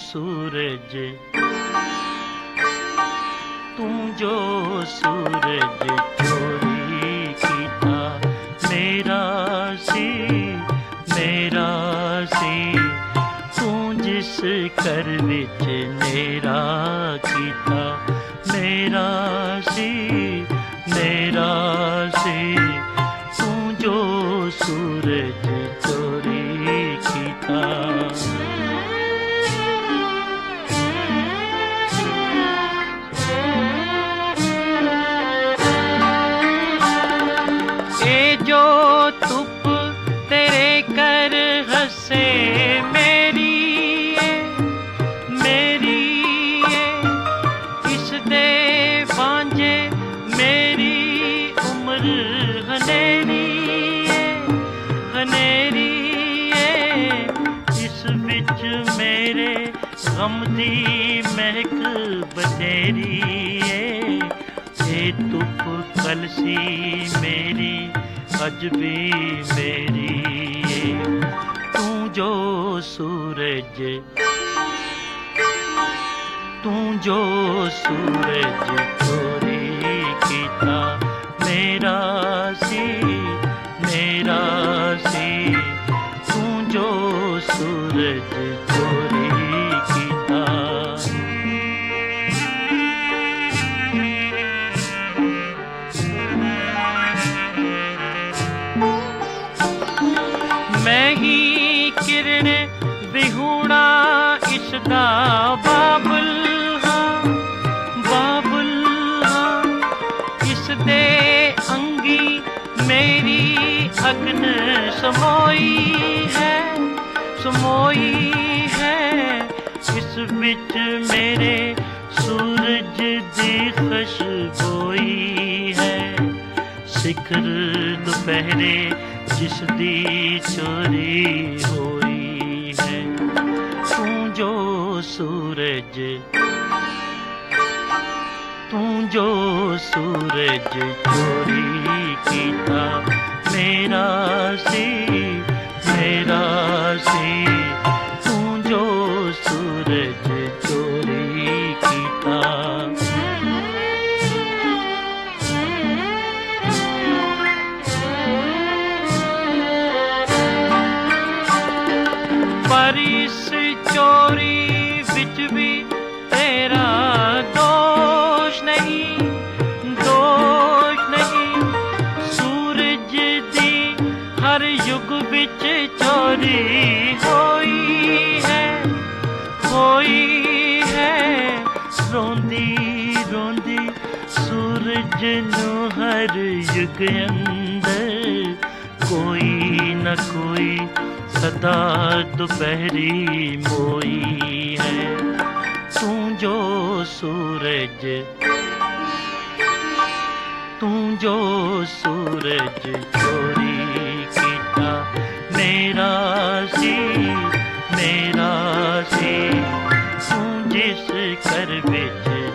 सूरज, तू जो सूरज चोरी कीता मेरा सी तू जिस घर विच नेरा कीता मेरा सी तू जो सूरज चोरी कीता। ए जो धुप तेरे कर हसे मेरी इस दे बांझे मेरी उम्र हनेरी इस बिच मेरे गम दी महक बथेरी ए धुप कलसी मेरी अज भी मेरी तू जो सूरज चोरी कीता मेरा सी तू जो सूरज चोरी कीता। मैं ही किरण विहूणा इसदा बाबुल हाँ इस दे अंगी मेरी अग्न समोई है इस बिच मेरे सूरज दी खुशबोई है शिखर दोपहरे जिसदी चोरी होई है तू जो सूरज चोरी कीता मेरा सी तू जो सूरज चोरी कीता। पर इस चोरी विच भी तेरा दोष नहीं सूरज दी हर युग विच चोरी होई है रोंदी सूरज नू हर युग अंदर कोई न कोई सदा दोपहरी मोई है तू जो सूरज चोरी कीता मेरा सी तू जिस घर विच